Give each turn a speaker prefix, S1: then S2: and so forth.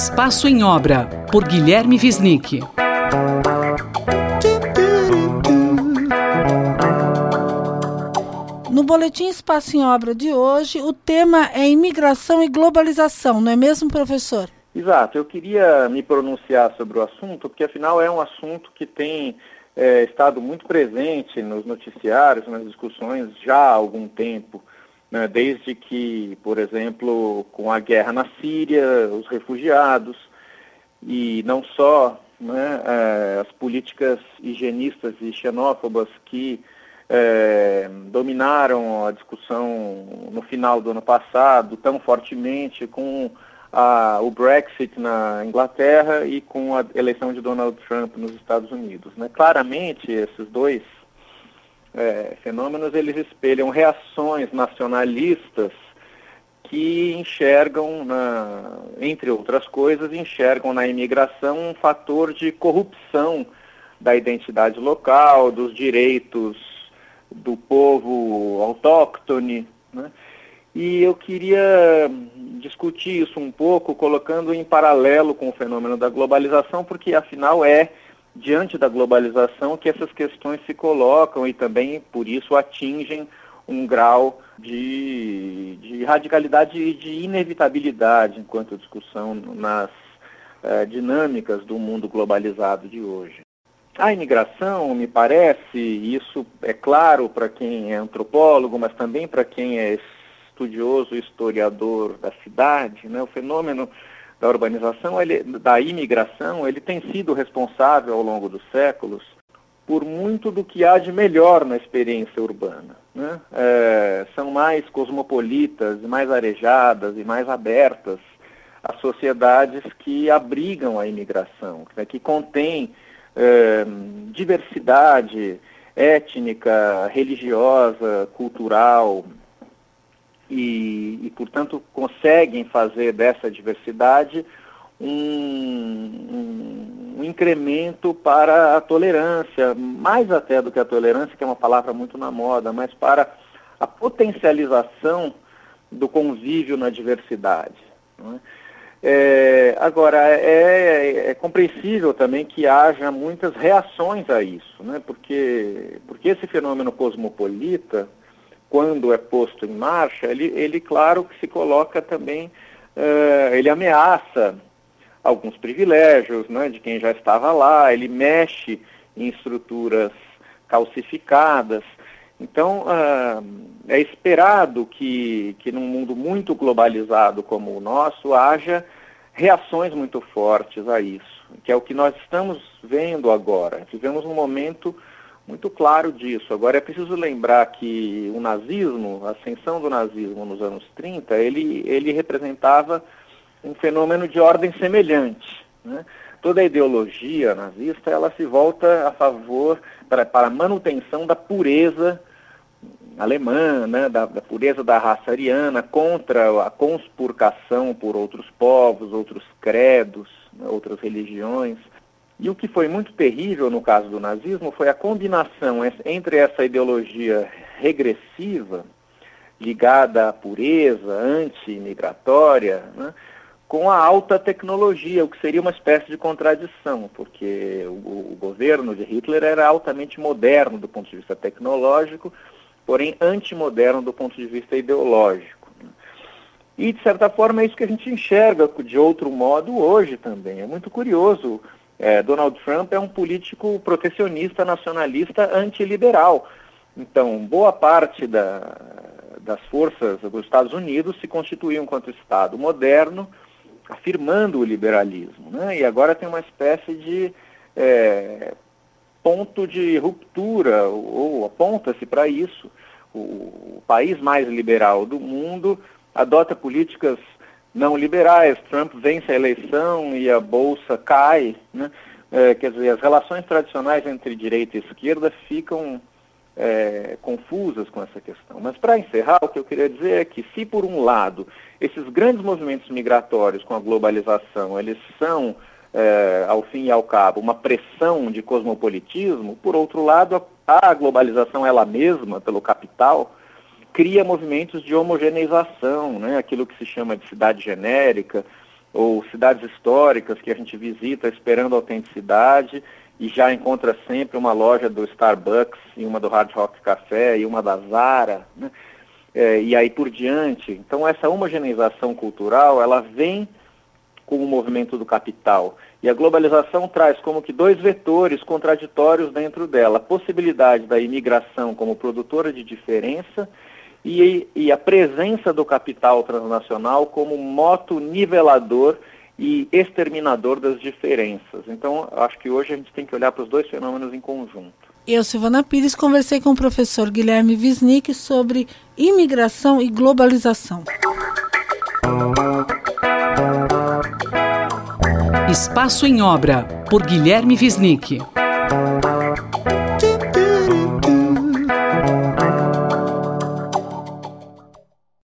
S1: Espaço em Obra, por Guilherme Wisnik.
S2: No Boletim Espaço em Obra de hoje, o tema é imigração e globalização, não é mesmo, professor?
S3: Exato, eu queria me pronunciar sobre o assunto, porque afinal é um assunto que tem estado muito presente nos noticiários, nas discussões já há algum tempo, né, desde que, por exemplo, com a guerra na Síria, os refugiados, e não só, né, as políticas higienistas e xenófobas que dominaram a discussão no final do ano passado tão fortemente com o Brexit na Inglaterra e com a eleição de Donald Trump nos Estados Unidos, né? Claramente, esses dois fenômenos, eles espelham reações nacionalistas que enxergam, entre outras coisas, enxergam na imigração um fator de corrupção da identidade local, dos direitos do povo autóctone, né? E eu queria discutir isso um pouco, colocando em paralelo com o fenômeno da globalização, porque afinal diante da globalização que essas questões se colocam e também, por isso, atingem um grau de radicalidade e de inevitabilidade enquanto discussão nas dinâmicas do mundo globalizado de hoje. A imigração, me parece, isso é claro para quem é antropólogo, mas também para quem é estudioso e historiador da cidade, né? O fenômeno da urbanização, da imigração, ele tem sido responsável ao longo dos séculos por muito do que há de melhor na experiência urbana, né? São mais cosmopolitas, mais arejadas e mais abertas as sociedades que abrigam a imigração, né? Que contém diversidade étnica, religiosa, cultural e, portanto, conseguem fazer dessa diversidade um incremento para a tolerância, mais até do que a tolerância, que é uma palavra muito na moda, mas para a potencialização do convívio na diversidade, não é? Agora, é compreensível também que haja muitas reações a isso, né? Porque esse fenômeno cosmopolita, quando é posto em marcha, ele claro que se coloca também, ele ameaça alguns privilégios, né, de quem já estava lá, ele mexe em estruturas calcificadas. Então, é esperado que num mundo muito globalizado como o nosso, haja reações muito fortes a isso, que é o que nós estamos vendo agora. Vivemos um momento muito claro disso. Agora, é preciso lembrar que o nazismo, a ascensão do nazismo nos anos 30, ele representava um fenômeno de ordem semelhante, né? Toda a ideologia nazista, ela se volta a favor, para a manutenção da pureza alemã, né, da pureza da raça ariana, contra a conspurcação por outros povos, outros credos, né, outras religiões. E o que foi muito terrível no caso do nazismo foi a combinação entre essa ideologia regressiva, ligada à pureza, anti-imigratória, né, com a alta tecnologia, o que seria uma espécie de contradição, porque o governo de Hitler era altamente moderno do ponto de vista tecnológico, porém antimoderno do ponto de vista ideológico. E, de certa forma, é isso que a gente enxerga de outro modo hoje também. É muito curioso. Donald Trump é um político protecionista, nacionalista, antiliberal. Então, boa parte das forças dos Estados Unidos se constituíam enquanto Estado moderno, afirmando o liberalismo, né? E agora tem uma espécie de ponto de ruptura, ou aponta-se para isso. O país mais liberal do mundo adota políticas não liberais. Trump vence a eleição e a bolsa cai, né? Quer dizer, as relações tradicionais entre direita e esquerda ficam confusas com essa questão. Mas, para encerrar, o que eu queria dizer é que, se por um lado esses grandes movimentos migratórios com a globalização, eles são, ao fim e ao cabo, uma pressão de cosmopolitismo, por outro lado, a globalização ela mesma, pelo capital, cria movimentos de homogeneização, né? Aquilo que se chama de cidade genérica, ou cidades históricas que a gente visita esperando autenticidade e já encontra sempre uma loja do Starbucks e uma do Hard Rock Café e uma da Zara, né? E aí por diante. Então essa homogeneização cultural, ela vem com o movimento do capital. E a globalização traz como que dois vetores contraditórios dentro dela. A possibilidade da imigração como produtora de diferença e a presença do capital transnacional como moto nivelador e exterminador das diferenças. Então, acho que hoje a gente tem que olhar para os dois fenômenos em conjunto.
S2: Eu, Silvana Pires, conversei com o professor Guilherme Wisnik sobre imigração e globalização.
S1: Espaço em Obra, por Guilherme Wisnik.